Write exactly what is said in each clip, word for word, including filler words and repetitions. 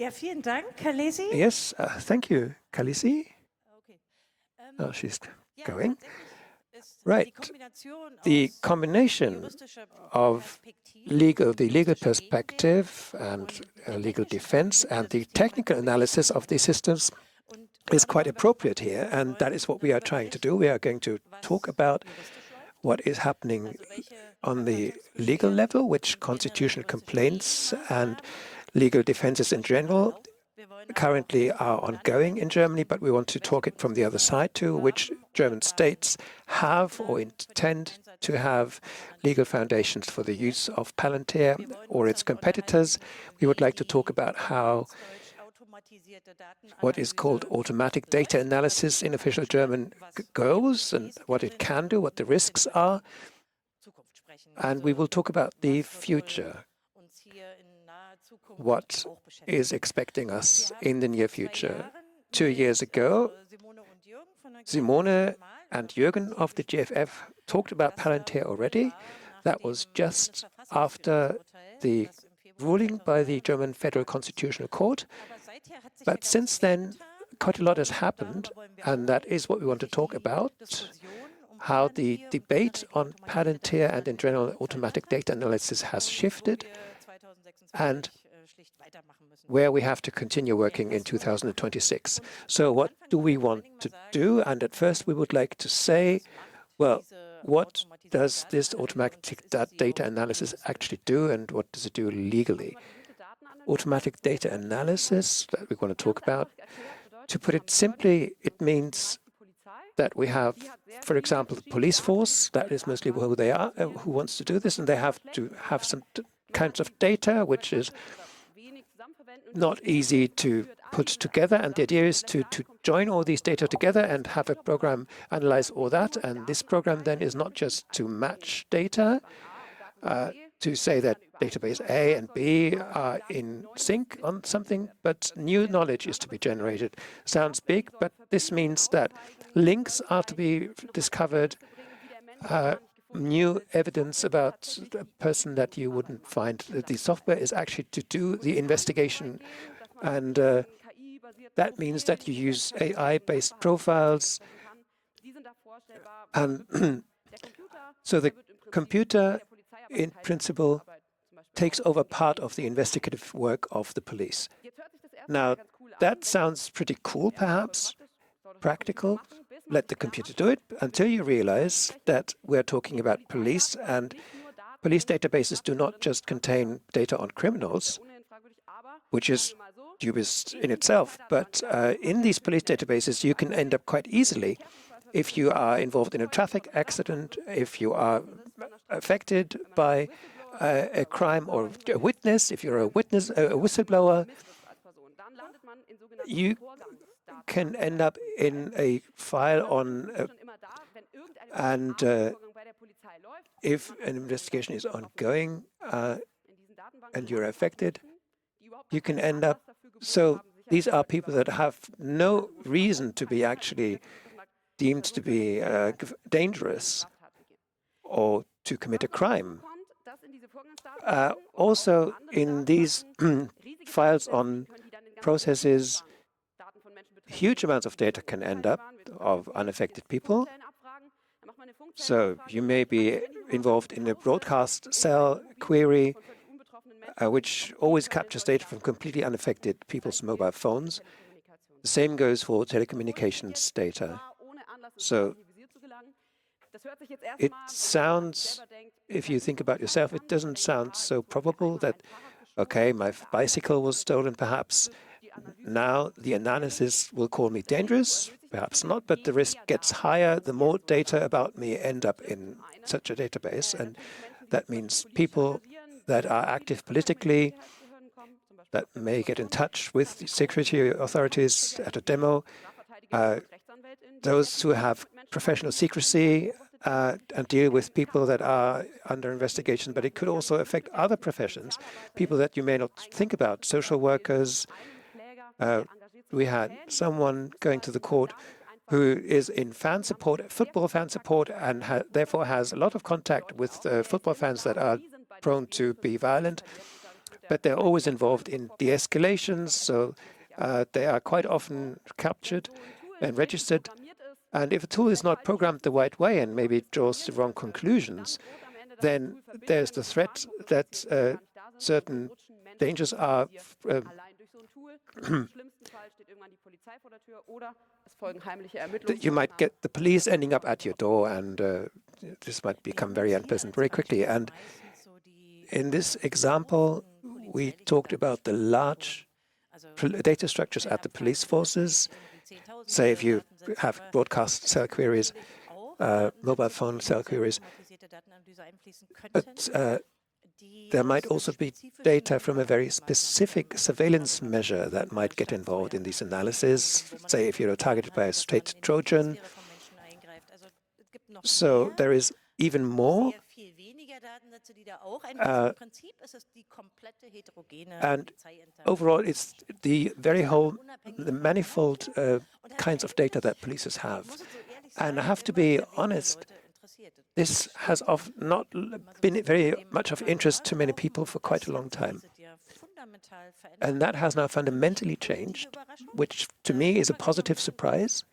Ja, vielen Dank, Kalesi. Yes, uh, thank you, Kalisi. Oh, she's going. Right. The combination of legal, the legal perspective and uh, legal defense and the technical analysis of these systems is quite appropriate here, and that is what we are trying to do. We are going to talk about what is happening on the legal level, which constitutional complaints and legal defenses in general currently are ongoing in Germany, but we want to talk it from the other side too, which German states have or intend to have legal foundations for the use of Palantir or its competitors. We would like to talk about how what is called automatic data analysis in official German goes and what it can do, what the risks are. And we will talk about the future, what is expecting us in the near future. Two years ago, Simone and Jürgen of the G F F talked about Palantir already. That was just after the ruling by the German Federal Constitutional Court. But since then, quite a lot has happened, and that is what we want to talk about, how the debate on Palantir and in general automatic data analysis has shifted, and where we have to continue working in two thousand twenty-six. So what do we want to do? And at first we would like to say, well, what does this automatic data analysis actually do, and what does it do legally? Automatic data analysis that we're going to talk about, to put it simply, it means that we have, for example, the police force, that is mostly who they are, uh, who wants to do this, and they have to have some kinds of data which is not easy to put together, and the idea is to, to join all these data together and have a program analyze all that. And this program then is not just to match data, uh, to say that database A and B are in sync on something, but new knowledge is to be generated. Sounds big, but this means that links are to be discovered, uh, new evidence about a person that you wouldn't find. The software is actually to do the investigation, and uh, that means that you use A I-based profiles. And so the computer, in principle, takes over part of the investigative work of the police. Now, that sounds pretty cool, perhaps, practical. Let the computer do it, until you realize that we're talking about police, and police databases do not just contain data on criminals, which is dubious in itself, but uh, in these police databases you can end up quite easily if you are involved in a traffic accident, if you are affected by uh, a crime or a witness, if you're a witness, a whistleblower, you can end up in a file on, uh, and uh, if an investigation is ongoing uh, and you're affected, you can end up, so these are people that have no reason to be actually deemed to be uh, dangerous or to commit a crime. Uh, also, in these files on processes, huge amounts of data can end up of unaffected people. So you may be involved in a broadcast cell query, uh, which always captures data from completely unaffected people's mobile phones. The same goes for telecommunications data. So it sounds, if you think about yourself, it doesn't sound so probable that, okay, my bicycle was stolen, perhaps. Now the analysis will call me dangerous, perhaps not, but the risk gets higher the more data about me end up in such a database. And that means people that are active politically, that may get in touch with the security authorities at a demo, uh, those who have professional secrecy uh, and deal with people that are under investigation, but it could also affect other professions, people that you may not think about, social workers. Uh, we had someone going to the court who is in fan support, football fan support, and ha therefore has a lot of contact with uh, football fans that are prone to be violent. but they're always involved in de-escalations, so uh, they are quite often captured and registered. And if a tool is not programmed the right way and maybe it draws the wrong conclusions, then there's the threat that uh, certain dangers are uh, that you might get the police ending up at your door, and uh, this might become very unpleasant very quickly. And in this example, we talked about the large data structures at the police forces. Say if you have broadcast cell queries, uh, mobile phone cell queries, but uh, there might also be data from a very specific surveillance measure that might get involved in these analyses, say if you're targeted by a state Trojan. So there is even more. Uh, and overall, it's the very whole, the manifold uh, kinds of data that police have. And I have to be honest, this has of not been very much of interest to many people for quite a long time. And that has now fundamentally changed, which to me is a positive surprise.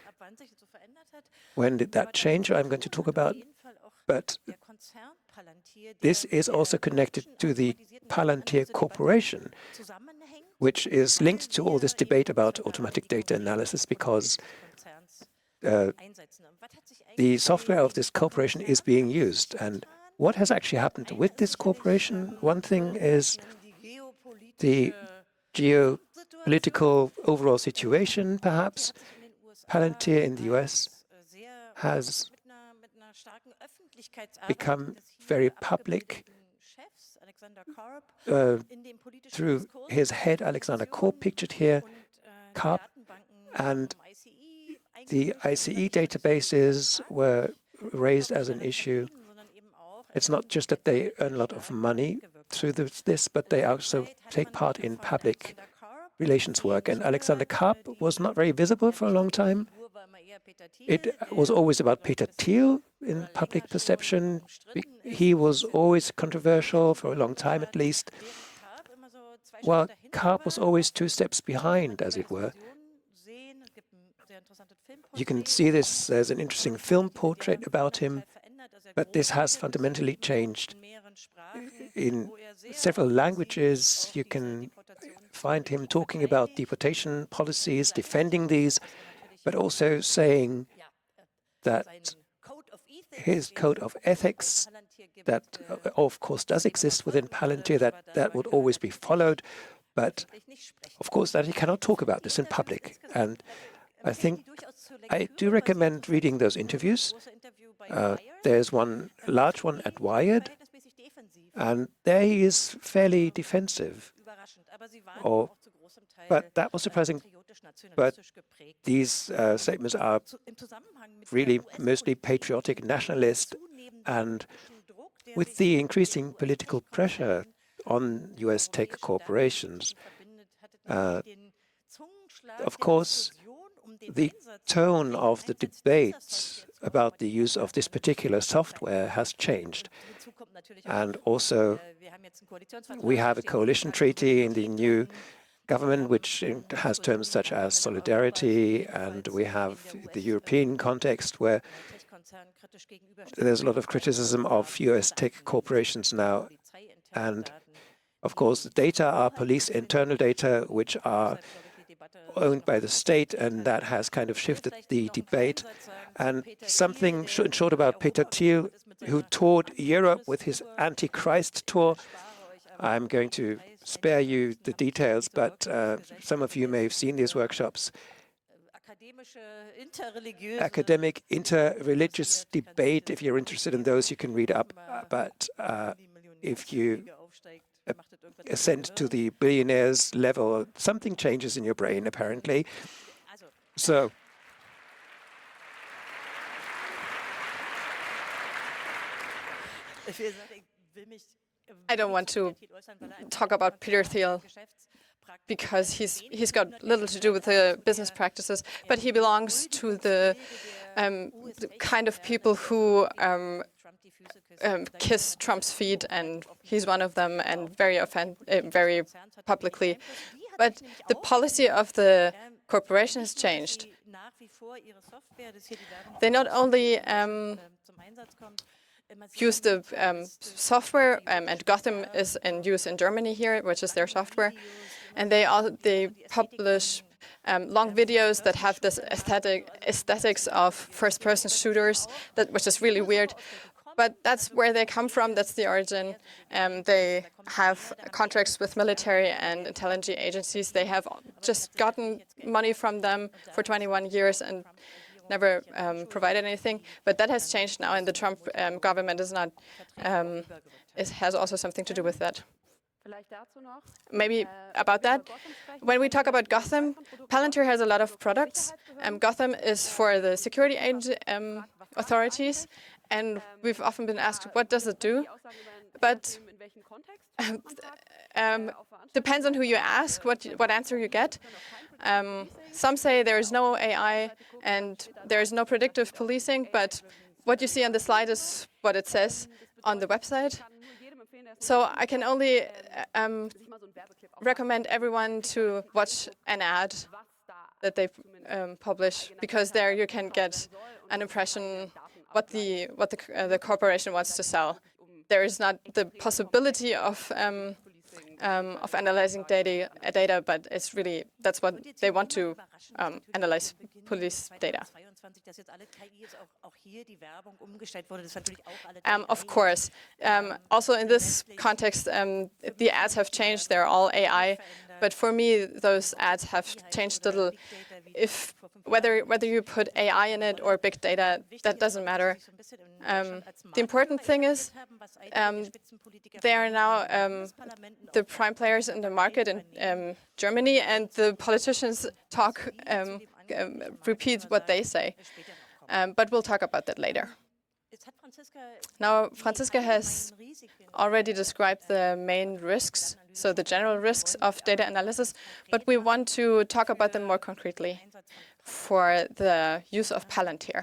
When did that change? I'm going to talk about. But this is also connected to the Palantir Corporation, which is linked to all this debate about automatic data analysis, because uh, the software of this corporation is being used. And what has actually happened with this corporation? One thing is the geopolitical overall situation, perhaps. Palantir in the U S has become very public uh, through his head, Alexander Korb, pictured here, Karp, and the I C E databases were raised as an issue. It's not just that they earn a lot of money through this, but they also take part in public relations work. And Alexander Karp was not very visible for a long time. It was always about Peter Thiel in public perception. He was always controversial for a long time, at least. While Karp was always two steps behind, as it were. You can see this, there's an interesting film portrait about him, but this has fundamentally changed. In several languages, you can find him talking about deportation policies, defending these, but also saying that his code of ethics, that uh, of course does exist within Palantir, that that would always be followed, but of course that he cannot talk about this in public. And I think I do recommend reading those interviews. Uh, there's one large one at Wired, and there he is fairly defensive. Or, but that was surprising. But these uh, statements are really mostly patriotic, nationalist, and with the increasing political pressure on U S tech corporations, uh, of course, the tone of the debate about the use of this particular software has changed. And also, we have a coalition treaty in the new government, which has terms such as solidarity, and we have the European context where there's a lot of criticism of U S tech corporations now. And of course, the data are police internal data, which are owned by the state, and that has kind of shifted the debate. And something in short about Peter Thiel, who toured Europe with his Antichrist tour. I'm going to spare you the details, but uh, some of you may have seen these workshops. Academic, inter-religious debate. If you're interested in those, you can read up. But uh, if you ascend to the billionaires level, something changes in your brain, apparently. So, I don't want to talk about Peter Thiel because he's he's got little to do with the business practices, but he belongs to the, um, the kind of people who um, um, kiss Trump's feet, and he's one of them, and very offen uh, very publicly. But the policy of the corporation has changed. They not only um, use the um, software, um, and Gotham is in use in Germany here, which is their software, and they all they publish um, long videos that have this aesthetic aesthetics of first-person shooters, that which is really weird. But that's where they come from. That's the origin. Um, they have contracts with military and intelligence agencies. They have just gotten money from them for twenty-one years and never um, provided anything. But that has changed now, and the Trump um, government is not. Um, it has also something to do with that. Maybe about that. When we talk about Gotham, Palantir has a lot of products. Um, Gotham is for the security um, authorities. And we've often been asked, what does it do? But um, um, depends on who you ask, what, you, what answer you get. Um, some say there is no A I and there is no predictive policing, but what you see on the slide is what it says on the website. So I can only um, recommend everyone to watch an ad that they um, publish, because there you can get an impression what the what the uh, the corporation wants to sell. There is not the possibility of um, um, of analyzing data, uh, data, but it's really that's what they want to um, analyze police data. Um, of course, um, also in this context, um, the ads have changed. They're all A I, but for me, those ads have changed a little. If whether whether you put A I in it or big data, that doesn't matter. Um, the important thing is um, they are now um, the prime players in the market in um, Germany, and the politicians talk, um, um, repeat what they say. Um, but we'll talk about that later. Now, Franziska has already described the main risks, so the general risks of data analysis, but we want to talk about them more concretely for the use of Palantir.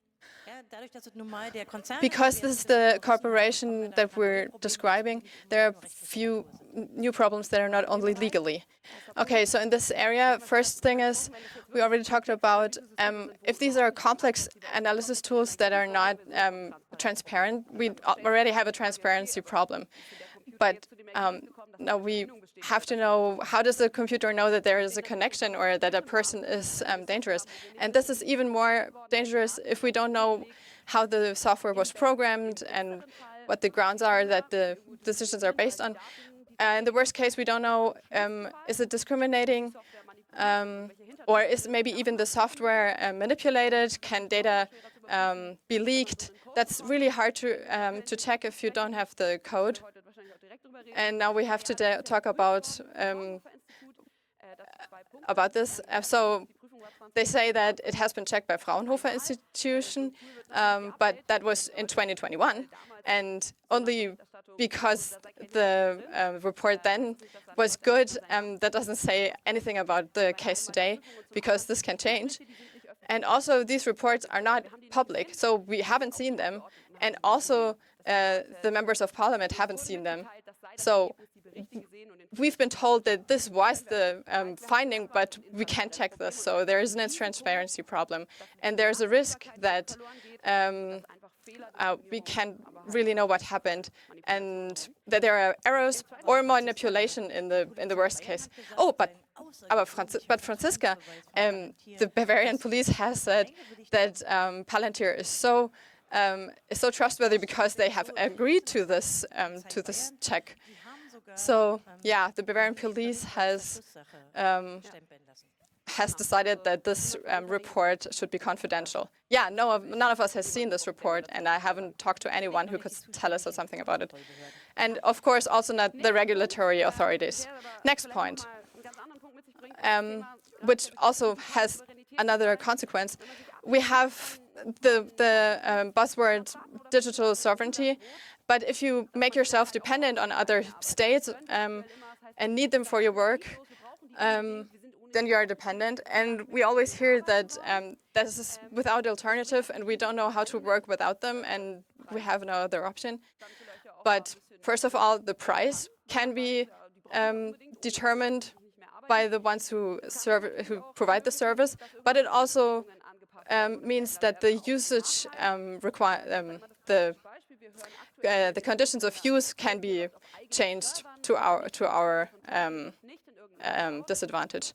Because this is the corporation that we're describing, there are few new problems that are not only legally. Okay, so in this area, first thing is, we already talked about um, if these are complex analysis tools that are not um, transparent, we already have a transparency problem. But um, now we have to know, how does the computer know that there is a connection or that a person is um, dangerous? And this is even more dangerous if we don't know how the software was programmed and what the grounds are that the decisions are based on. Uh, in the worst case, we don't know, um, is it discriminating? Um, or is maybe even the software uh, manipulated? Can data um, be leaked? That's really hard to, um, to check if you don't have the code. And now we have to talk about um, about this. Uh, so they say that it has been checked by Fraunhofer Institution, um, but that was in twenty twenty-one, and only because the uh, report then was good, um, that doesn't say anything about the case today, because this can change. And also, these reports are not public, so we haven't seen them, and also uh, the members of parliament haven't seen them. So we've been told that this was the um, finding, but we can't check this. So there is a transparency problem. And there's a risk that um, uh, we can't really know what happened, and that there are errors or manipulation in the in the worst case. Oh, but but, Franz but Franziska, um, the Bavarian police has said that um, Palantir is so um, is so trustworthy because they have agreed to this um, to this check. So yeah, the Bavarian police has um, has decided that this um, report should be confidential. Yeah, no, none of us has seen this report, and I haven't talked to anyone who could tell us something about it. And of course, also not the regulatory authorities. Next point, um, which also has another consequence. We have the, the um, buzzword digital sovereignty, but if you make yourself dependent on other states um, and need them for your work, um, then you are dependent. And we always hear that um, this is without alternative, and we don't know how to work without them, and we have no other option. But first of all, the price can be um, determined by the ones who serve, who provide the service, but it also um, means that the usage um, require um, the uh, the conditions of use can be changed to our to our um, um, disadvantage.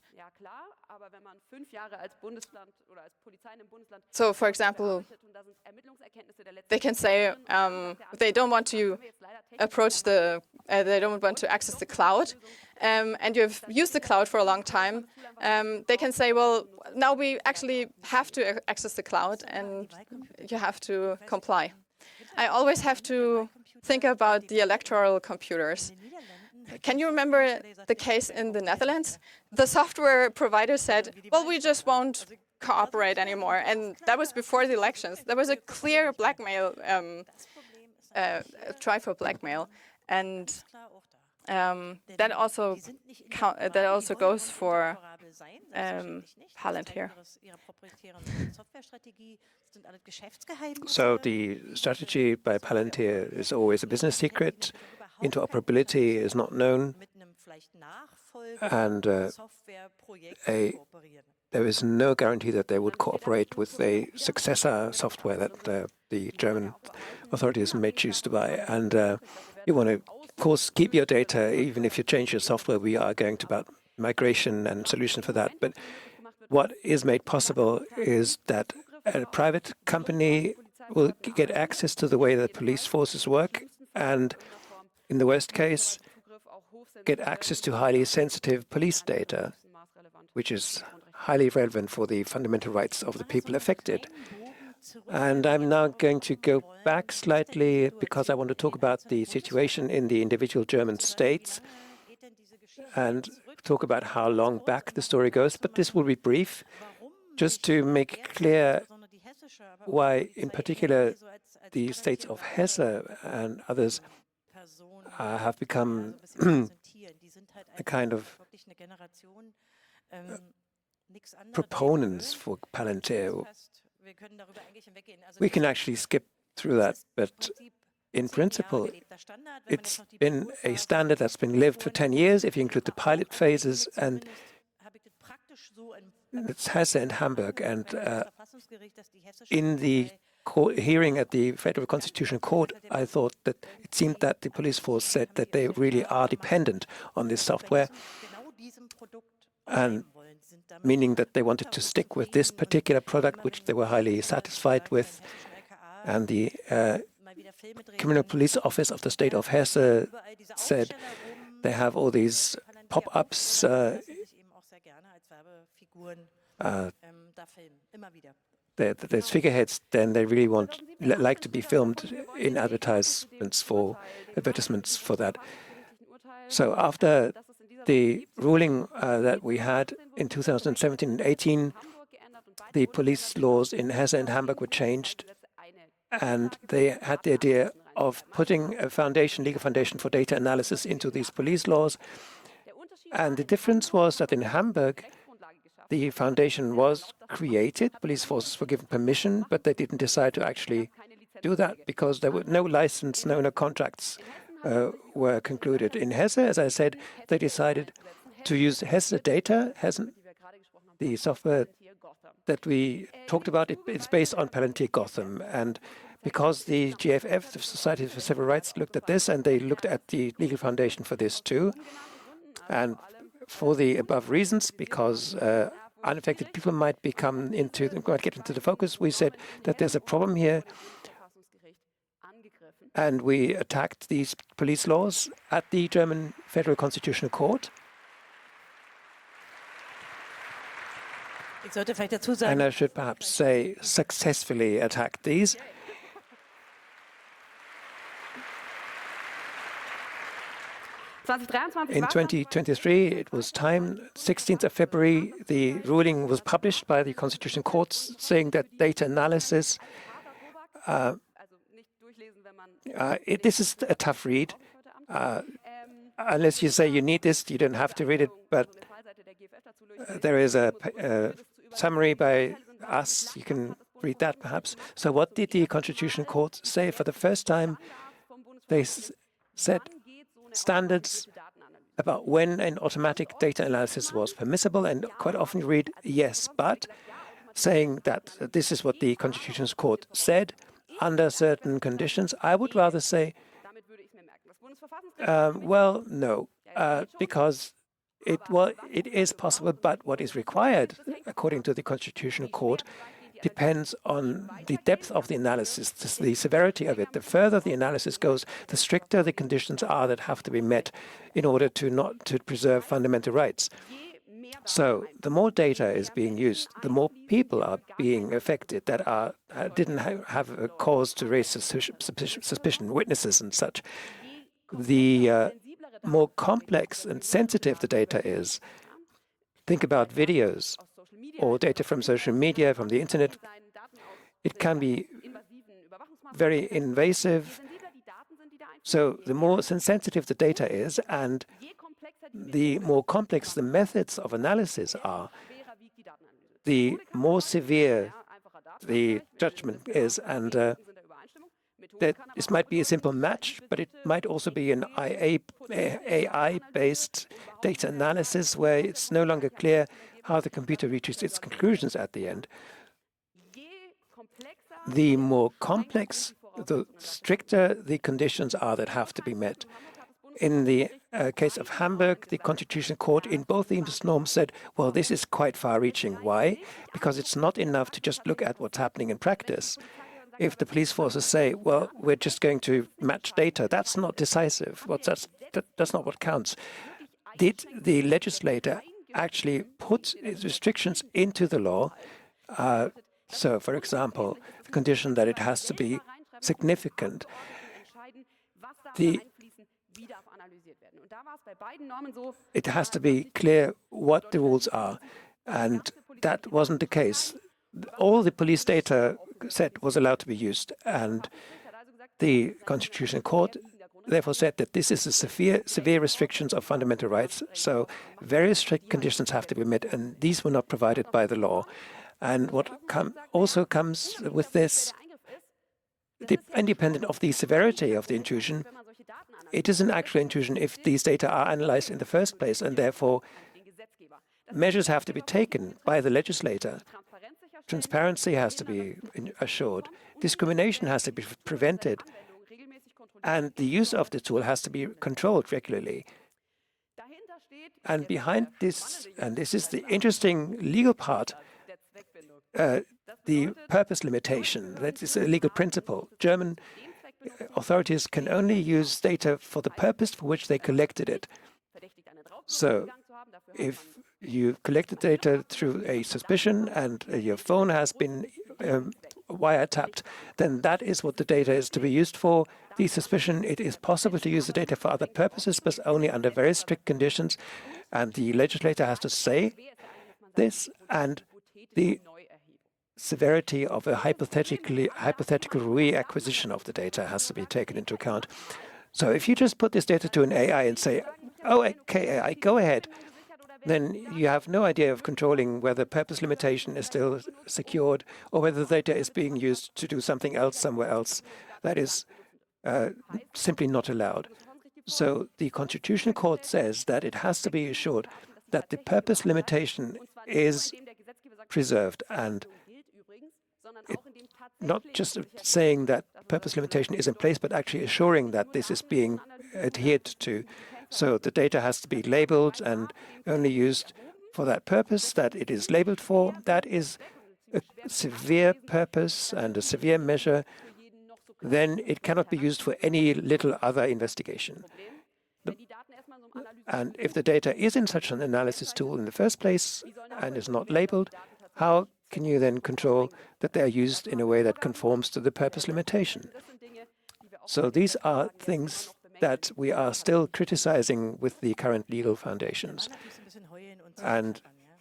So, for example, they can say um, they don't want to approach the, uh, they don't want to access the cloud, um, and you've used the cloud for a long time. Um, they can say, well, now we actually have to access the cloud, and you have to comply. I always have to think about the electoral computers. Can you remember the case in the Netherlands? The software provider said, well, we just won't cooperate anymore. And that was before the elections. There was a clear blackmail, um, uh, try for blackmail. And um, that also count, uh, that also goes for um, Palantir. So the strategy by Palantir is always a business secret. Interoperability is not known, and uh, a, there is no guarantee that they would cooperate with a successor software that uh, the German authorities may choose to buy. And uh, you want to, of course, keep your data, even if you change your software. We are going to about migration and solution for that. But what is made possible is that a private company will get access to the way that police forces work, and in the worst case, get access to highly sensitive police data, which is highly relevant for the fundamental rights of the people affected. And I'm now going to go back slightly because I want to talk about the situation in the individual German states and talk about how long back the story goes. But this will be brief, just to make clear why, in particular, the states of Hesse and others uh, have become a kind of uh, proponents for Palantir. We can actually skip through that, but in principle, it's been a standard that's been lived for ten years, if you include the pilot phases, and it's Hesse and Hamburg. And uh, in the court hearing at the Federal Constitutional Court, I thought that it seemed that the police force said that they really are dependent on this software, and meaning that they wanted to stick with this particular product, which they were highly satisfied with. And the uh, Criminal Police Office of the state of Hesse said they have all these pop-ups, uh, uh, there's figureheads, then they really want like to be filmed in advertisements for advertisements for that. So after the ruling uh, that we had in two thousand seventeen and eighteen, the police laws in Hesse and Hamburg were changed, and they had the idea of putting a foundation, legal foundation for data analysis into these police laws. And the difference was that in Hamburg, the foundation was created, police forces were given permission, but they didn't decide to actually do that because there were no license, no, no contracts uh, were concluded. In Hesse, as I said, they decided to use Hesse data. Hesse, the software that we talked about, it, it's based on Palantir Gotham. And because the G F F, the Society for Civil Rights, looked at this, and they looked at the legal foundation for this too. And for the above reasons, because uh, unaffected people might become into, might get into the focus, we said that there's a problem here, and we attacked these police laws at the German Federal Constitutional Court. And I should perhaps say successfully attacked these. In twenty twenty-three, it was time, sixteenth of February, the ruling was published by the Constitutional Court saying that data analysis, uh, uh, it, this is a tough read. Uh, unless you say you need this, you don't have to read it, but uh, there is a, a summary by us. You can read that perhaps. So what did the Constitutional Court say? For the first time, they s set standards about when an automatic data analysis was permissible, and quite often you read yes, but, saying that this is what the Constitutional Court said under certain conditions. I would rather say, um, well, no, uh, because it, well, it is possible, but what is required, according to the Constitutional Court, depends on the depth of the analysis, the severity of it. The further the analysis goes, the stricter the conditions are that have to be met in order to not to preserve fundamental rights. So the more data is being used, the more people are being affected that are uh, didn't ha have a cause to raise suspicion, suspicion, witnesses and such. The uh, more complex and sensitive the data is. Think about videos or data from social media, from the internet. It can be very invasive. So the more sensitive the data is, and the more complex the methods of analysis are, the more severe the judgment is. And uh, that this might be a simple match, but it might also be an A I-based data analysis where it's no longer clear how the computer reaches its conclusions at the end. The more complex, the stricter the conditions are that have to be met. In the uh, case of Hamburg, the Constitutional Court in both these norms said, well, this is quite far-reaching. Why? Because it's not enough to just look at what's happening in practice. If the police forces say, well, we're just going to match data, that's not decisive. Well, that's, that, that's not what counts. Did the legislator actually put restrictions into the law? Uh, so, for example, the condition that it has to be significant. The, it has to be clear what the rules are, and that wasn't the case. All the police data set was allowed to be used, and the Constitutional Court therefore said that this is a severe, severe restrictions of fundamental rights, so very strict conditions have to be met, and these were not provided by the law. And what com also comes with this, the, independent of the severity of the intrusion, it is an actual intrusion if these data are analyzed in the first place, and therefore measures have to be taken by the legislator. Transparency has to be assured. Discrimination has to be prevented. And the use of the tool has to be controlled regularly. And behind this, and this is the interesting legal part, uh, the purpose limitation, that is a legal principle. German authorities can only use data for the purpose for which they collected it. So if you collected data through a suspicion and uh, your phone has been um, wiretapped, then that is what the data is to be used for. The suspicion, it is possible to use the data for other purposes, but only under very strict conditions. And the legislator has to say this, and the severity of a hypothetically hypothetical reacquisition of the data has to be taken into account. So if you just put this data to an A I and say, oh, okay, A I, go ahead, then you have no idea of controlling whether purpose limitation is still secured or whether the data is being used to do something else somewhere else. That is uh, simply not allowed. So the Constitutional Court says that it has to be assured that the purpose limitation is preserved, and it, not just saying that purpose limitation is in place, but actually assuring that this is being adhered to. So the data has to be labeled and only used for that purpose that it is labeled for. That is a severe purpose and a severe measure. Then it cannot be used for any little other investigation. And if the data is in such an analysis tool in the first place and is not labeled, how can you then control that they are used in a way that conforms to the purpose limitation? So these are things that we are still criticizing with the current legal foundations. And,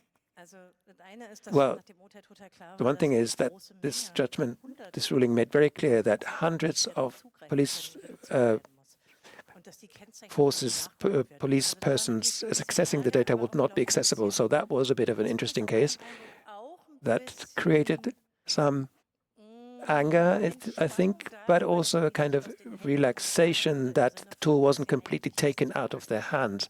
well, the one thing is that this judgment, this ruling made very clear that hundreds of police uh, forces, p- police persons accessing the data would not be accessible. So that was a bit of an interesting case that created some anger, it, I think, but also a kind of relaxation that the tool wasn't completely taken out of their hands.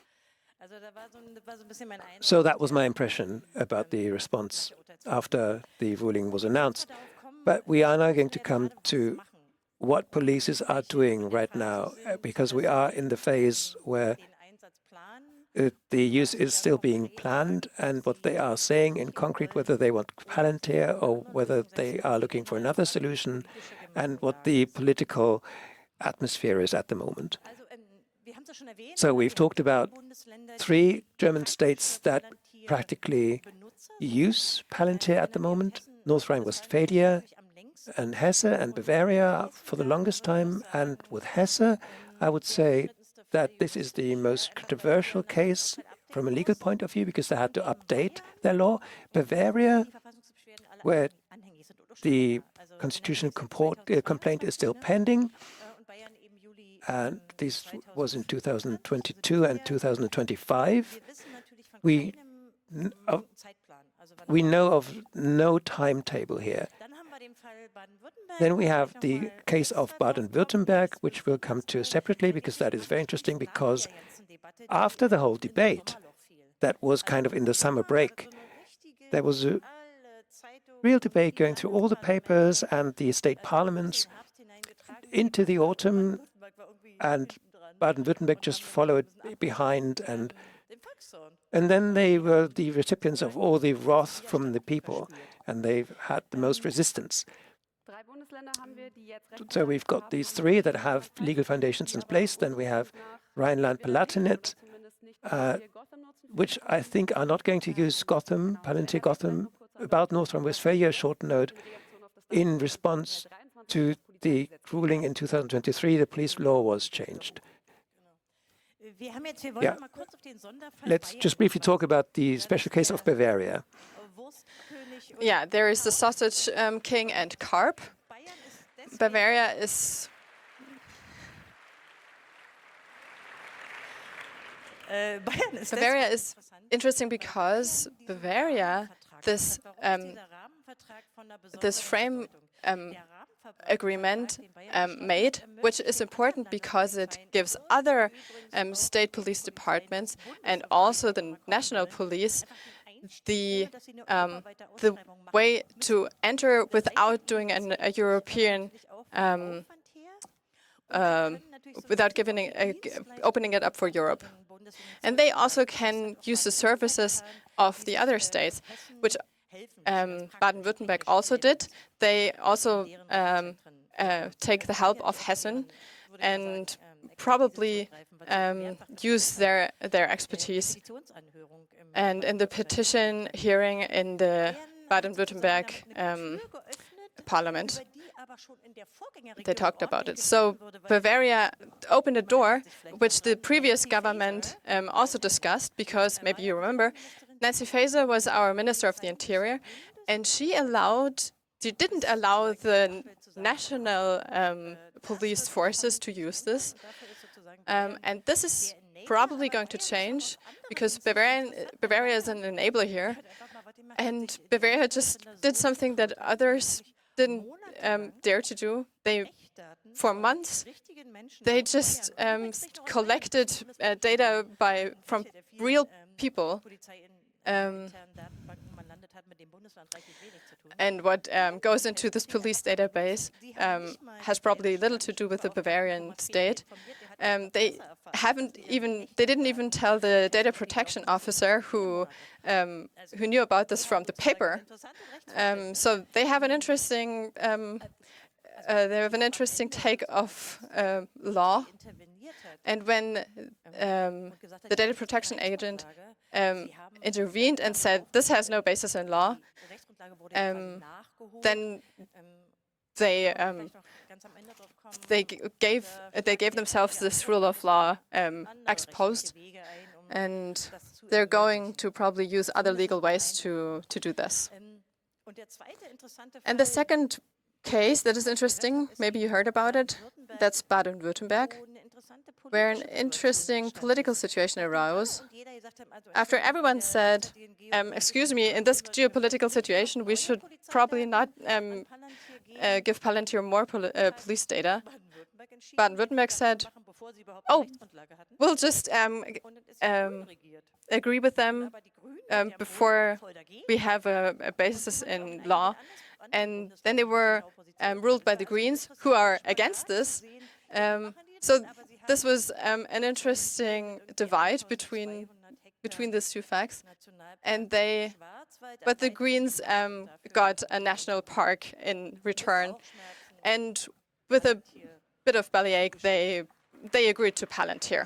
So that was my impression about the response after the ruling was announced. But we are now going to come to what police are doing right now, because we are in the phase where uh, the use is still being planned, and what they are saying in concrete, whether they want Palantir or whether they are looking for another solution, and what the political atmosphere is at the moment. So we've talked about three German states that practically use Palantir at the moment: North Rhine-Westphalia and Hesse and Bavaria for the longest time. And with Hesse, I would say that this is the most controversial case from a legal point of view, because they had to update their law. Bavaria, where the constitutional comport, uh, complaint is still pending, and this was in two thousand twenty-two and two thousand twenty-five. We, uh, we know of no timetable here. Then we have the case of Baden-Württemberg, which we'll come to separately, because that is very interesting, because after the whole debate that was kind of in the summer break, there was a real debate going through all the papers and the state parliaments into the autumn, and Baden-Württemberg just followed behind, and and then they were the recipients of all the wrath from the people, and they've had the most resistance. So we've got these three that have legal foundations in place. Then we have Rhineland-Palatinate, uh, which I think are not going to use Gotham, Palantir Gotham. About North Rhine-Westphalia, a short note: in response to the ruling in two thousand twenty-three, the police law was changed. Yeah. Let's just briefly talk about the special case of Bavaria. Yeah, there is the sausage um, king and carp. Bavaria is Bavaria is interesting because Bavaria, this um, this frame um, agreement um, made, which is important because it gives other um, state police departments and also the national police the um, the way to enter without doing an, a European um, um, without giving a, opening it up for Europe. And they also can use the services of the other states, which um, Baden-Württemberg also did. They also um, uh, take the help of Hessen and probably um, use their their expertise. And in the petition hearing in the Baden-Württemberg um, parliament, they talked about it. So Bavaria opened a door, which the previous government um, also discussed, because maybe you remember, Nancy Faeser was our Minister of the Interior, and she allowed, she didn't allow the national um, police forces to use this. Um, and this is probably going to change, because Bavarian, Bavaria is an enabler here, and Bavaria just did something that others didn't um, dare to do. They, for months, they just um, collected uh, data by from real people. Um, and what um, goes into this police database um, has probably little to do with the Bavarian state. Um, they haven't even, they didn't even tell the data protection officer who um, who knew about this from the paper. Um, so they have an interesting, um, uh, they have an interesting take of uh, law. And when um, the data protection agent um, intervened and said this has no basis in law, um, then they um, they gave they gave themselves this rule of law um, ex post, and they're going to probably use other legal ways to to do this. And the second case that is interesting, maybe you heard about it, that's Baden-Württemberg. where an interesting political situation arose. After everyone said, um, excuse me, in this geopolitical situation, we should probably not um, uh, give Palantir more poli uh, police data, Baden-Württemberg said, oh, we'll just um, um, agree with them um, before we have a, a basis in law. And then they were um, ruled by the Greens, who are against this. Um, so this was um, an interesting divide between between these two facts. And they, but the Greens um, got a national park in return. And with a bit of bellyache, they they agreed to Palantir.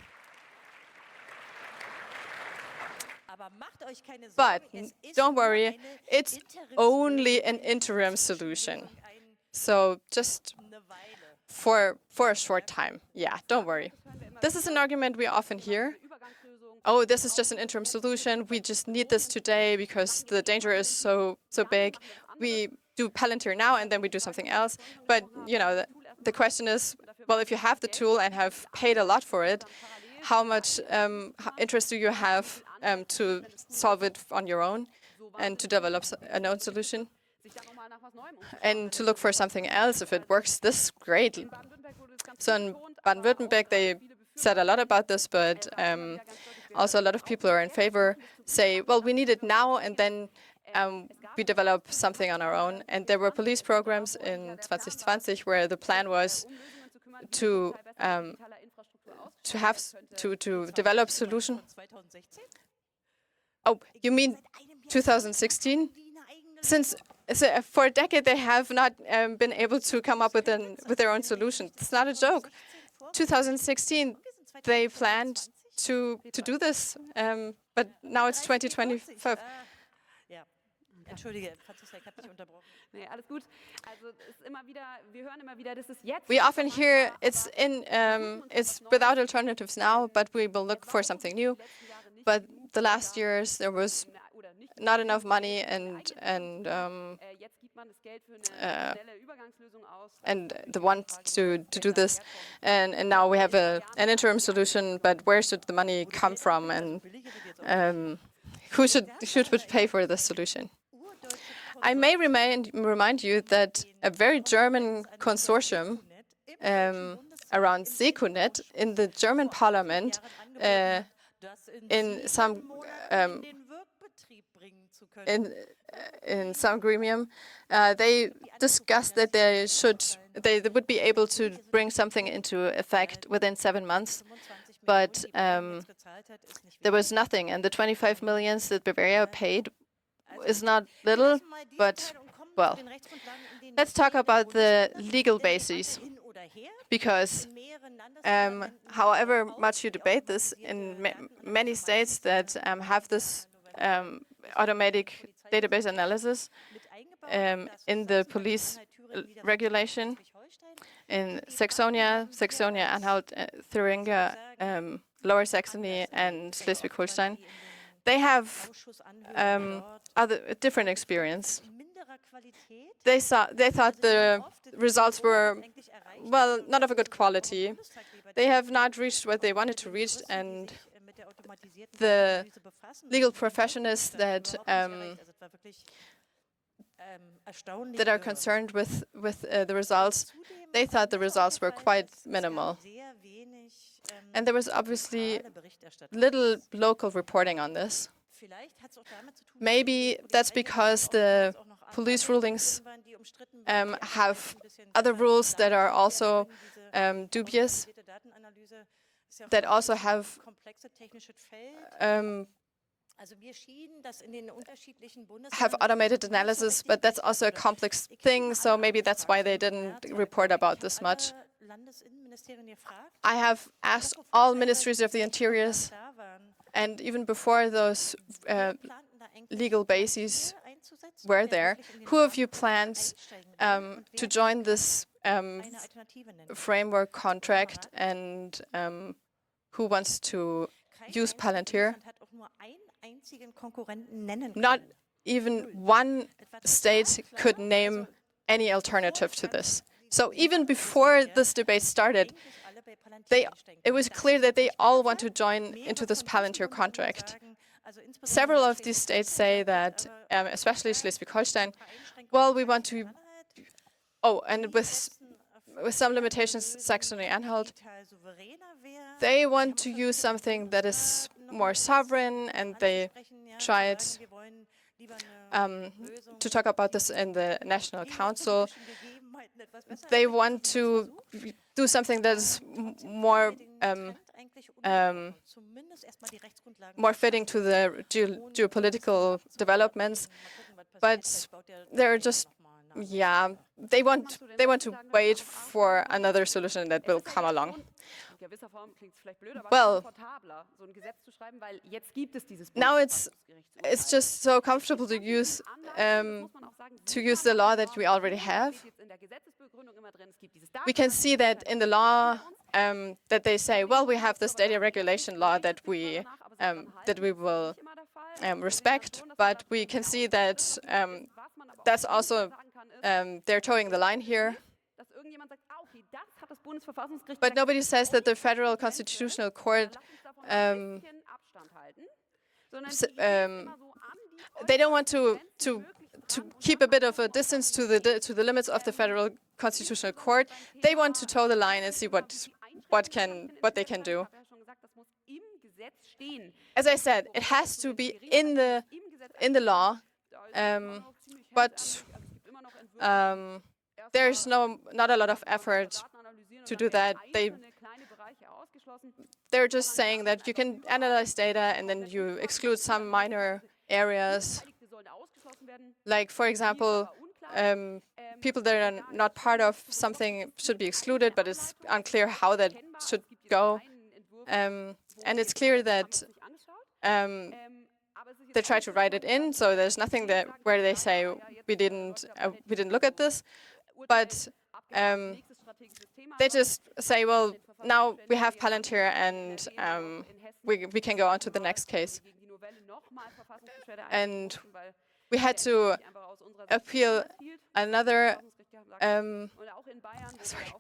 But don't worry, it's only an interim solution. So just for for a short time. Yeah, don't worry. This is an argument we often hear. Oh, this is just an interim solution. We just need this today because the danger is so so big. We do Palantir now and then we do something else. But you know, the, the question is, well, if you have the tool and have paid a lot for it, how much um, interest do you have um, to solve it on your own and to develop a known solution and to look for something else if it works this great? So in Baden-Württemberg, they said a lot about this, but um, also a lot of people are in favor, say, well, we need it now, and then um, we develop something on our own. And there were police programs in twenty twenty where the plan was to um, to have to to develop solution. Oh, you mean two thousand sixteen? Since so for a decade they have not um, been able to come up with an with their own solution. It's not a joke. two thousand sixteen, they planned to to do this, um, but now it's twenty twenty-five. Entschuldige, Franziska, ich habe dich unterbrochen. Nee, alles gut. Also es ist immer wieder, wir hören immer wieder, das ist jetzt. We often hear it's in um, it's without alternatives now, but we will look for something new. But the last years there was not enough money and and um, uh, and the want to to do this, and and now we have a an interim solution. But where should the money come from, and um, who should should pay for this solution? I may remind, remind you that a very German consortium um, around Secunet in the German parliament, uh, in some um, in in some gremium, uh, they discussed that they should they, they would be able to bring something into effect within seven months, but um, there was nothing, and the twenty-five millions that Bavaria paid is not little, but, well, let's talk about the legal basis, because um, however much you debate this, in ma many states that um, have this um, automatic database analysis um, in the police regulation, in Saxonia, Saxonia-Anhalt, uh, Thuringia, um, Lower Saxony, and Schleswig-Holstein, they have um, other different experience. They saw they thought the results were, well, not of a good quality. They have not reached what they wanted to reach, and the legal professionals that um, that are concerned with with uh, the results, they thought the results were quite minimal. And there was obviously little local reporting on this. Maybe that's because the police rulings um, have other rules that are also um, dubious, that also have um, have automated analysis, but that's also a complex thing, so maybe that's why they didn't report about this much. I have asked all ministries of the interiors, and even before those uh, legal bases were there, who of you plans um, to join this um, framework contract, and um, who wants to use Palantir? Not even one state could name any alternative to this. So even before this debate started, they, it was clear that they all want to join into this Palantir contract. Several of these states say that, um, especially Schleswig-Holstein, well, we want to, oh, and with, with some limitations, Saxony-Anhalt, they want to use something that is more sovereign, and they tried um, to talk about this in the National Council. They want to do something that is more um, um, more fitting to the geo geopolitical developments, but they're just, yeah, they want they want to wait for another solution that will come along. Well, now it's it's just so comfortable to use um, to use the law that we already have. We can see that in the law um, that they say, well, we have this data regulation law that we um, that we will um, respect, but we can see that um, that's also um, they're towing the line here. But nobody says that the Federal Constitutional Court, um, um, they don't want to to to keep a bit of a distance to the to the limits of the Federal Constitutional Court. They want to toe the line and see what what can what they can do. As I said, it has to be in the in the law, um, but um, there's no not a lot of effort to do that. They they're just saying that you can analyze data and then you exclude some minor areas, like for example, um, people that are not part of something should be excluded, but it's unclear how that should go. Um, and it's clear that um, they try to write it in, so there's nothing that where they say we didn't uh, we didn't look at this, but um, they just say, well, now we have Palantir and um, we we can go on to the next case. And we had to appeal another. Um, sorry.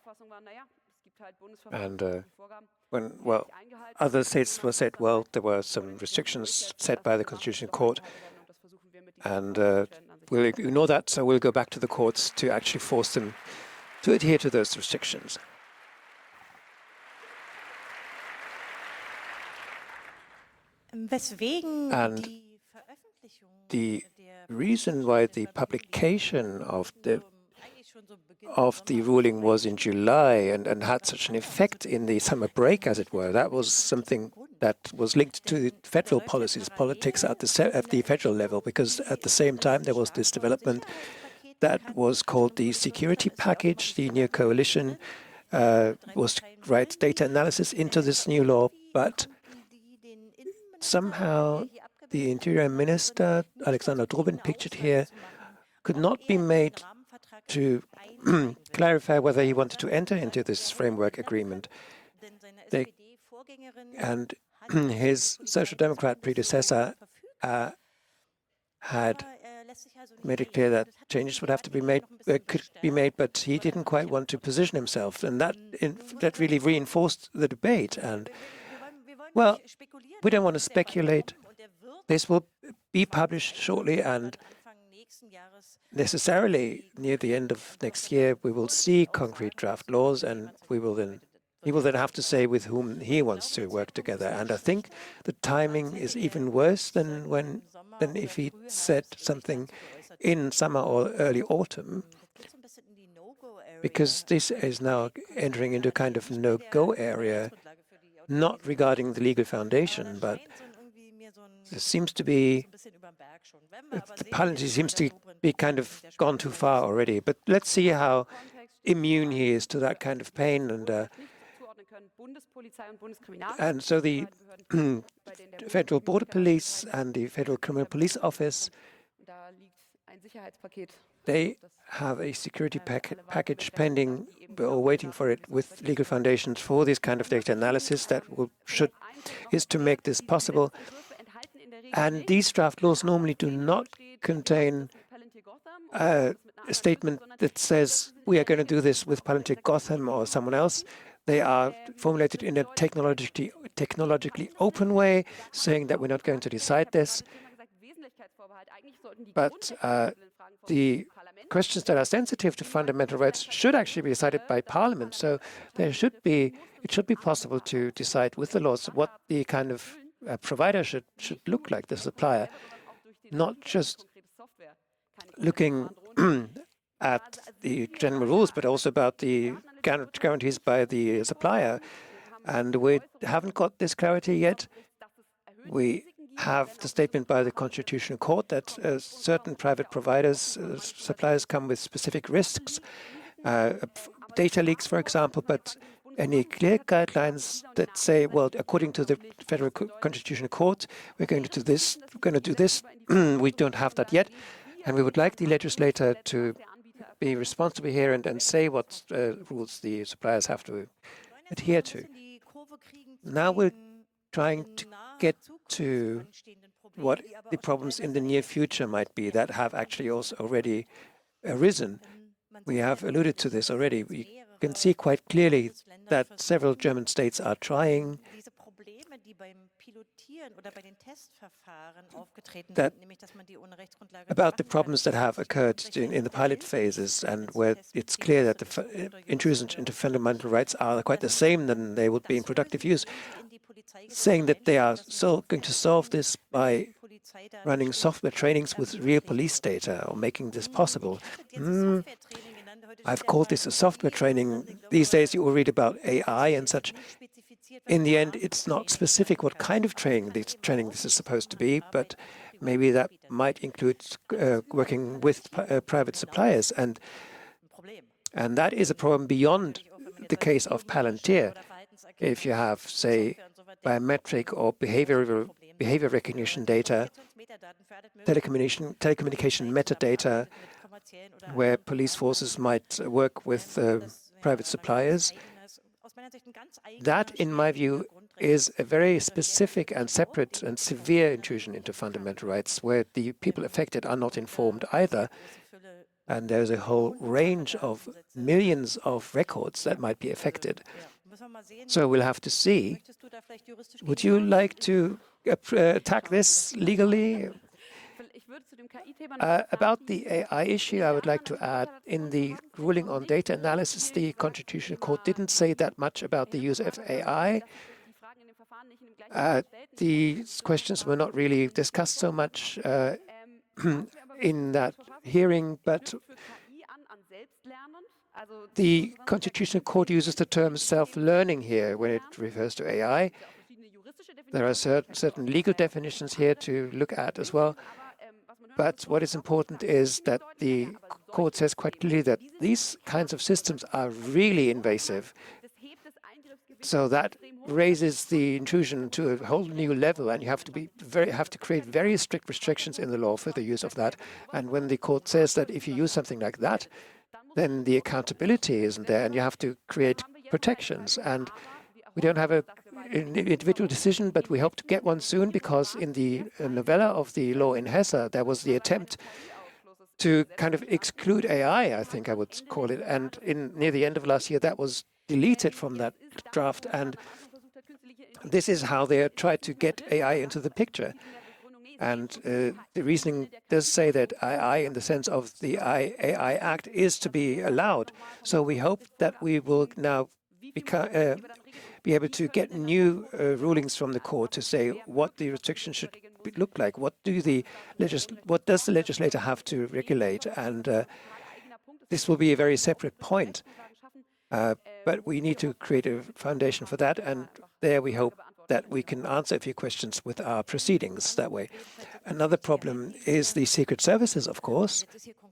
And uh, when, well, other states were said, well, there were some restrictions set by the Constitutional Court, and uh, we'll ignore that, so we'll go back to the courts to actually force them to adhere to those restrictions. And the reason why the publication of the of the ruling was in July and, and had such an effect in the summer break, as it were, that was something that was linked to the federal policies, politics at the, at the federal level, because at the same time there was this development that was called the security package. The new coalition uh, was to write data analysis into this new law, but somehow the Interior Minister, Alexander Drobin, pictured here, could not be made to clarify whether he wanted to enter into this framework agreement. They, and his Social Democrat predecessor uh, had made it clear that changes would have to be made, uh, could be made, but he didn't quite want to position himself, and that in, that really reinforced the debate. And well, we don't want to speculate. This will be published shortly, and necessarily near the end of next year, we will see concrete draft laws, and we will then he will then have to say with whom he wants to work together. And I think the timing is even worse than when than if he said something in summer or early autumn, because this is now entering into a kind of no-go area, not regarding the legal foundation, but there seems to be, the Palantir seems to be kind of gone too far already. But let's see how immune he is to that kind of pain. And uh, and so the Federal Border Police and the Federal Criminal Police Office, they have a security pack package pending or waiting for it with legal foundations for this kind of data analysis that will, should is to make this possible. And these draft laws normally do not contain uh, a statement that says we are going to do this with Palantir Gotham or someone else. They are formulated in a technologically, technologically open way, saying that we're not going to decide this. But uh, the questions that are sensitive to fundamental rights should actually be decided by Parliament. So there should be, it should be possible to decide with the laws what the kind of uh, provider should should look like, the supplier, not just looking at the general rules, but also about the guarantees by the supplier. And we haven't got this clarity yet. We have the statement by the Constitutional Court that uh, certain private providers, uh, suppliers come with specific risks, uh, data leaks, for example, but any clear guidelines that say, well, according to the Federal Constitutional Court, we're going to do this, we're going to do this. We don't have that yet. And we would like the legislator to be responsible here and, and say what uh, rules the suppliers have to adhere to. Now we're trying to get to what the problems in the near future might be that have actually also already arisen. We have alluded to this already. We can see quite clearly that several German states are trying that about the problems that have occurred in, in the pilot phases, and where it's clear that the intrusions into fundamental rights are quite the same than they would be in productive use, saying that they are so going to solve this by running software trainings with real police data or making this possible. Mm, I've called this a software training. These days you will read about A I and such. In the end, it's not specific what kind of training this, training this is supposed to be, but maybe that might include uh, working with uh, private suppliers. And, and that is a problem beyond the case of Palantir. If you have, say, biometric or behavioral behavior recognition data, telecommunication, telecommunication metadata, where police forces might work with uh, private suppliers, that, in my view, is a very specific and separate and severe intrusion into fundamental rights, where the people affected are not informed either. And there's a whole range of millions of records that might be affected. So we'll have to see. Would you like to uh, attack this legally? Uh, about the A I issue, I would like to add, in the ruling on data analysis, the Constitutional Court didn't say that much about the use of A I. Uh, these questions were not really discussed so much uh, in that hearing, but the Constitutional Court uses the term self-learning here when it refers to A I. There are certain, certain legal definitions here to look at as well. But what is important is that the court says quite clearly that these kinds of systems are really invasive. So that raises the intrusion to a whole new level, and you have to be very have to create very strict restrictions in the law for the use of that. And when the court says that if you use something like that, then the accountability isn't there, and you have to create protections. And we don't have a an individual decision, but we hope to get one soon, because in the novella of the law in Hesse, there was the attempt to kind of exclude A I, I think I would call it. And in near the end of last year, that was deleted from that draft. And this is how they tried to get A I into the picture. And uh, the reasoning does say that A I, in the sense of the A I Act, is to be allowed. So we hope that we will now become, uh, be able to get new uh, rulings from the court to say what the restrictions should be, look like. What do the legis what does the legislator have to regulate? And uh, this will be a very separate point. Uh, but we need to create a foundation for that, and there we hope that we can answer a few questions with our proceedings that way. Another problem is the secret services, of course.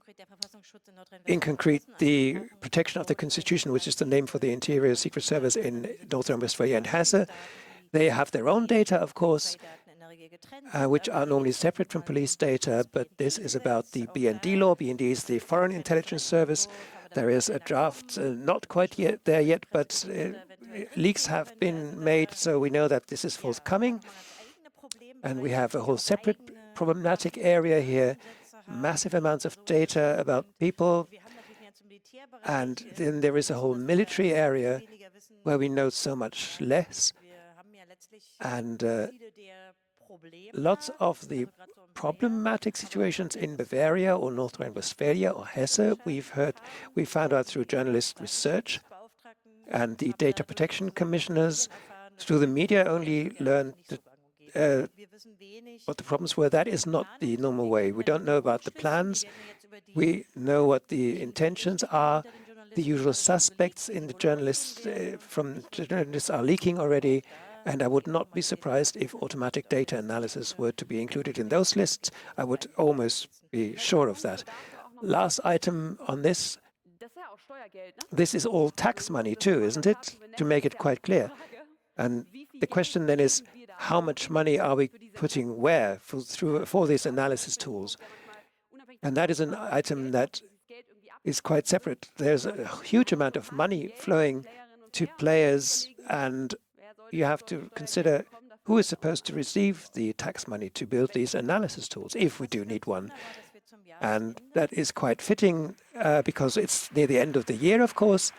In concrete, the protection of the Constitution, which is the name for the Interior Secret Service in North Rhine-Westphalia and Hesse. They have their own data, of course, uh, which are normally separate from police data, but this is about the B N D law. B N D is the Foreign Intelligence Service. There is a draft, uh, not quite yet there yet, but uh, leaks have been made, so we know that this is forthcoming. And we have a whole separate problematic area here, massive amounts of data about people. And then there is a whole military area where we know so much less. And uh, lots of the problematic situations in Bavaria or North Rhine-Westphalia or Hesse, we've heard, we found out through journalist research, and the data protection commissioners through the media only learned that, uh, what the problems were. That is not the normal way. We don't know about the plans. We know what the intentions are. The usual suspects in the journalists uh, from journalists are leaking already. And I would not be surprised if automatic data analysis were to be included in those lists. I would almost be sure of that. Last item on this. This is all tax money too, isn't it? To make it quite clear. And the question then is, how much money are we putting where for, through, for these analysis tools? And that is an item that is quite separate. There's a huge amount of money flowing to players, and you have to consider who is supposed to receive the tax money to build these analysis tools, if we do need one. And that is quite fitting uh, because it's near the end of the year, of course.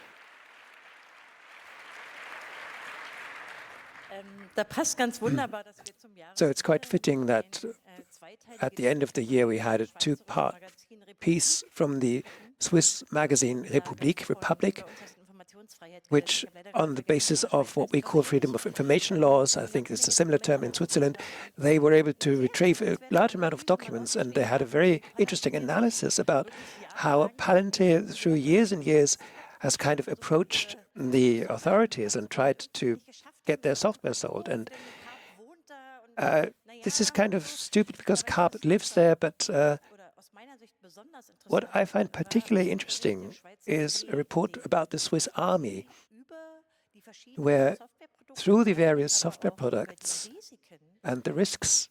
So it's quite fitting that at the end of the year we had a two-part piece from the Swiss magazine Republik, Republic, which on the basis of what we call freedom of information laws, I think it's a similar term in Switzerland, they were able to retrieve a large amount of documents, and they had a very interesting analysis about how Palantir through years and years has kind of approached the authorities and tried to get their software sold. And uh, this is kind of stupid because Carp lives there, but uh, what I find particularly interesting is a report about the Swiss Army, where through the various software products and the risks,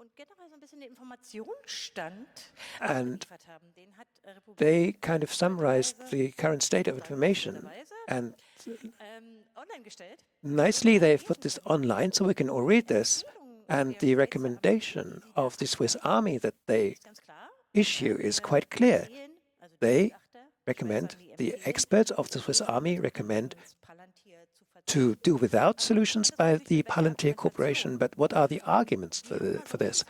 and they kind of summarized the current state of information. And nicely, they've put this online so we can all read this. And the recommendation of the Swiss Army that they issue is quite clear. They recommend, the experts of the Swiss Army recommend to do without solutions by the Palantir Corporation. But what are the arguments for, the, for this?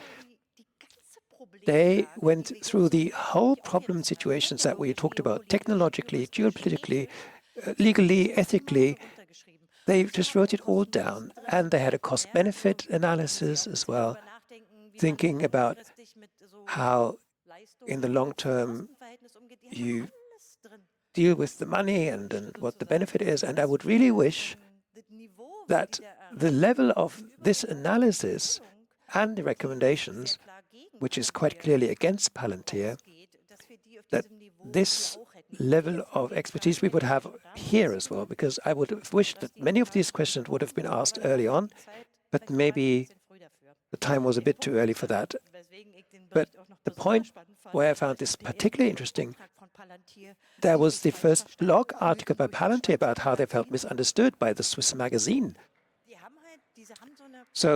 They went through the whole problem situations that we talked about, technologically, geopolitically, uh, legally, ethically. They just wrote it all down, and they had a cost-benefit analysis as well, thinking about how in the long term you deal with the money and, and what the benefit is. And I would really wish that the level of this analysis and the recommendations, which is quite clearly against Palantir, that this level of expertise we would have here as well, because I would have wished that many of these questions would have been asked early on, but maybe the time was a bit too early for that. But the point where I found this particularly interesting, there was the first blog article by Palantir about how they felt misunderstood by the Swiss magazine. So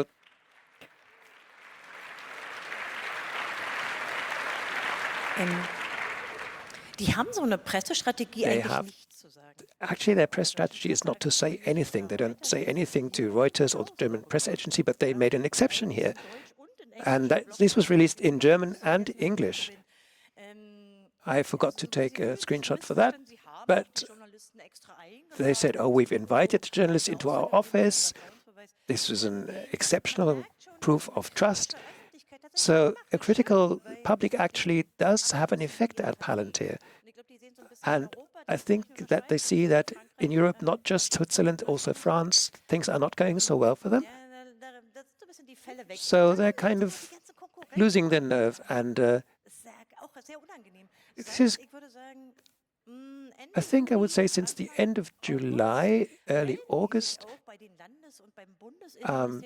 Die haben so eine Pressestrategie they eigentlich have, nicht zu sagen. actually their press strategy is not to say anything. They don't say anything to Reuters or the German press agency, but they made an exception here. And that, this was released in German and English. I forgot to take a screenshot for that, but they said, oh, we've invited journalists into our office. This was an exceptional proof of trust. So a critical public actually does have an effect at Palantir. And I think that they see that in Europe, not just Switzerland, also France, things are not going so well for them. So they're kind of losing their nerve. And uh, this is, I think I would say since the end of July, early August, um,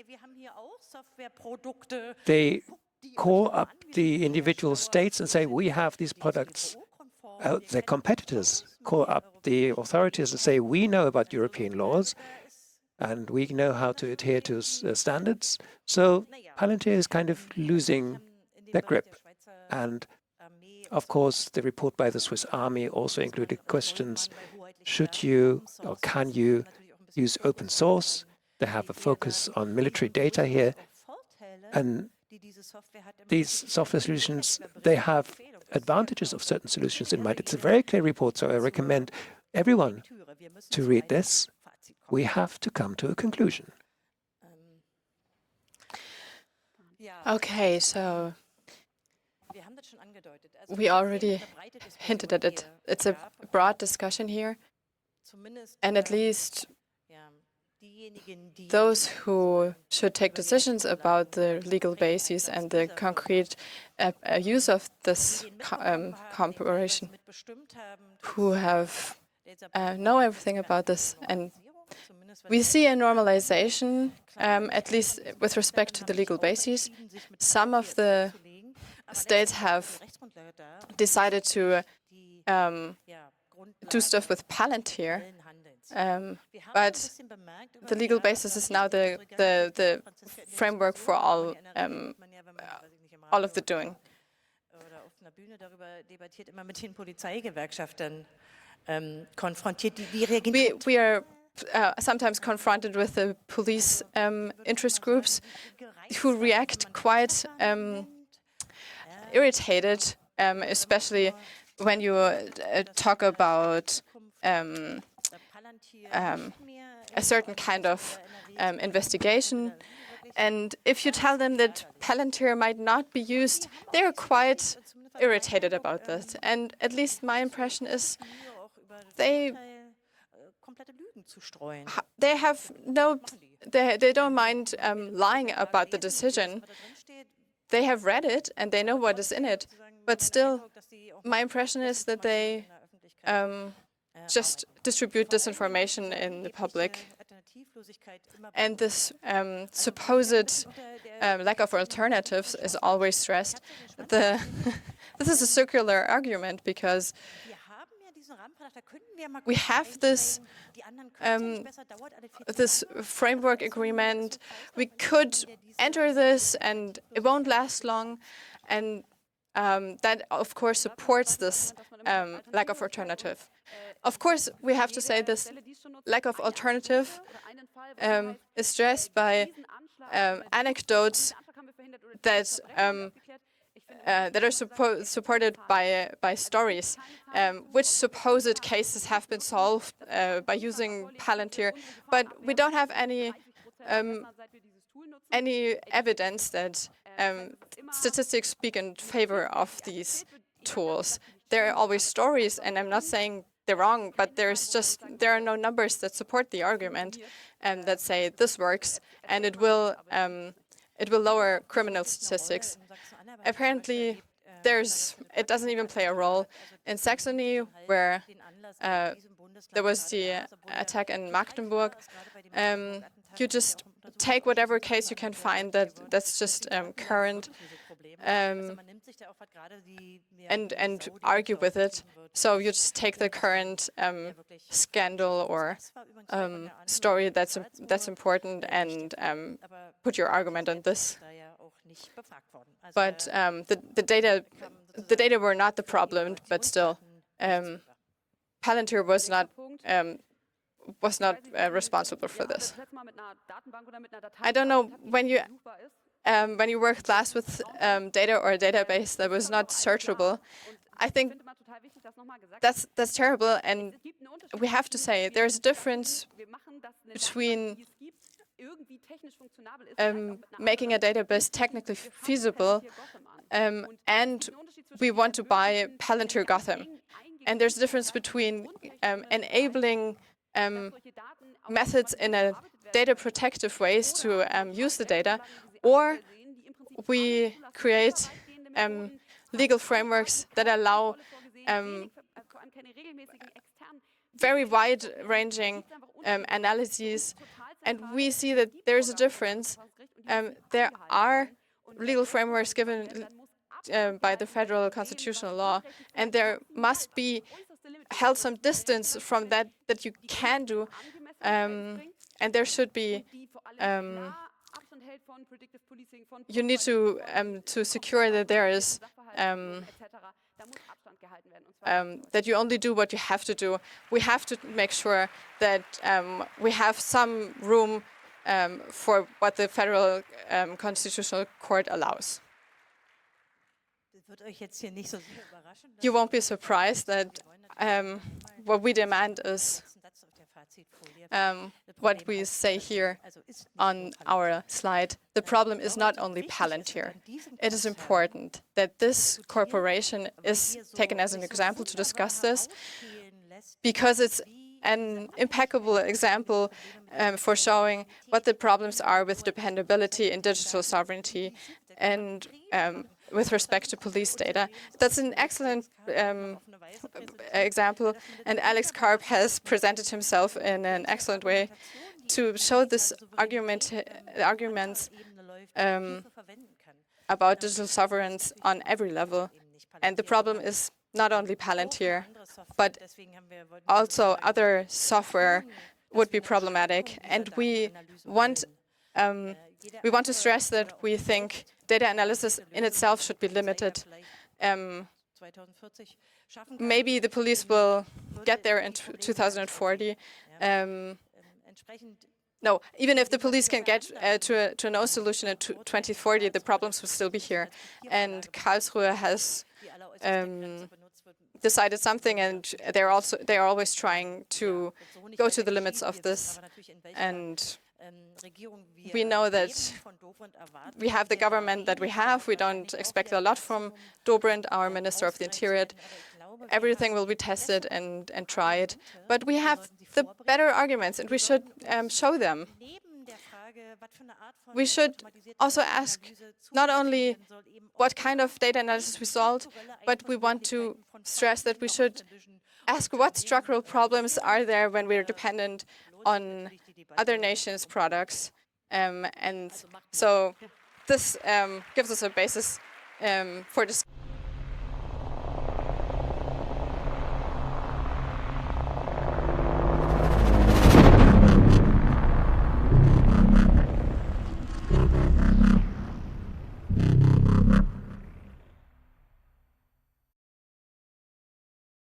they call up the individual states and say, we have these products. Uh, their competitors call up the authorities and say, we know about European laws and we know how to adhere to uh, standards. So Palantir is kind of losing their grip. And of course, the report by the Swiss Army also included questions should you or can you use open source? They have a focus on military data here. And these software solutions, they have advantages of certain solutions in mind. It's a very clear report, so I recommend everyone to read this. We have to come to a conclusion. Okay, so we already hinted at it. It's a broad discussion here, and at least those who should take decisions about the legal basis and the concrete uh, uh, use of this co um, cooperation, who have uh, know everything about this. And we see a normalization, um, at least with respect to the legal basis. Some of the states have decided to um, do stuff with Palantir. Um, but the legal basis is now the, the, the framework for all, um, all of the doing. We, we are uh, sometimes confronted with the police um, interest groups who react quite um, irritated, um, especially when you uh, talk about um, Um, a certain kind of um, investigation. And if you tell them that Palantir might not be used, they're quite irritated about that. And at least my impression is they they have no, they, they don't mind um, lying about the decision. They have read it and they know what is in it. But still, my impression is that they um, just distribute disinformation in the public. And this um, supposed um, lack of alternatives is always stressed. The this is a circular argument because we have this um, this framework agreement. We could enter this, and it won't last long, and um, that of course supports this um, lack of alternative. Of course, we have to say this lack of alternative um, is stressed by um, anecdotes that um, uh, that are suppo supported by uh, by stories, um, which supposed cases have been solved uh, by using Palantir, but we don't have any um, any evidence that um, statistics speak in favor of these tools. There are always stories, and I'm not saying they're wrong, but there's just there are no numbers that support the argument and that say this works and it will um, it will lower criminal statistics. Apparently, there's it doesn't even play a role in Saxony, where uh, there was the attack in Magdeburg. Um, you just take whatever case you can find that that's just um, current. Um, and and argue with it. So you just take the current um, scandal or um, story that's that's important and um, put your argument on this. But um, the the data the data were not the problem, but still, um, Palantir was not um, was not uh, responsible for this. I don't know when you. Um, when you worked last with um, data or a database that was not searchable, I think that's that's terrible, and we have to say there's a difference between um, making a database technically feasible um, and we want to buy Palantir Gotham. And there's a difference between um, enabling um, methods in a data protective ways to um, use the data, or we create um, legal frameworks that allow um, very wide-ranging um, analyses. And we see that there's a difference. Um, there are legal frameworks given uh, by the federal constitutional law, and there must be held some distance from that that you can do, um, and there should be. Um, you need to um, to secure that there is um, um, that you only do what you have to do. We have to make sure that um, we have some room um, for what the Federal um, Constitutional Court allows. You won't be surprised that um, what we demand is um, what we say here on our slide. The problem is not only Palantir. It is important that this corporation is taken as an example to discuss this, because it's an impeccable example um, for showing what the problems are with dependability and digital sovereignty and um, with respect to police data. That's an excellent um, example, and Alex Karp has presented himself in an excellent way to show this argument, arguments um, about digital sovereigns on every level. And the problem is not only Palantir, but also other software would be problematic. And we want um, we want to stress that we think data analysis in itself should be limited. Um, maybe the police will get there in two thousand forty. Um, no, even if the police can get uh, to, a, to a no solution in twenty forty, the problems will still be here. And Karlsruhe has um, decided something, and they're also they are always trying to go to the limits of this. And we know that we have the government that we have. We don't expect a lot from Dobrindt, our Minister of the Interior. Everything will be tested and, and tried. But we have the better arguments, and we should um, show them. We should also ask not only what kind of data analysis we solved, but we want to stress that we should ask what structural problems are there when we're dependent on other nations' products. Um, and so this um, gives us a basis um, for discussion.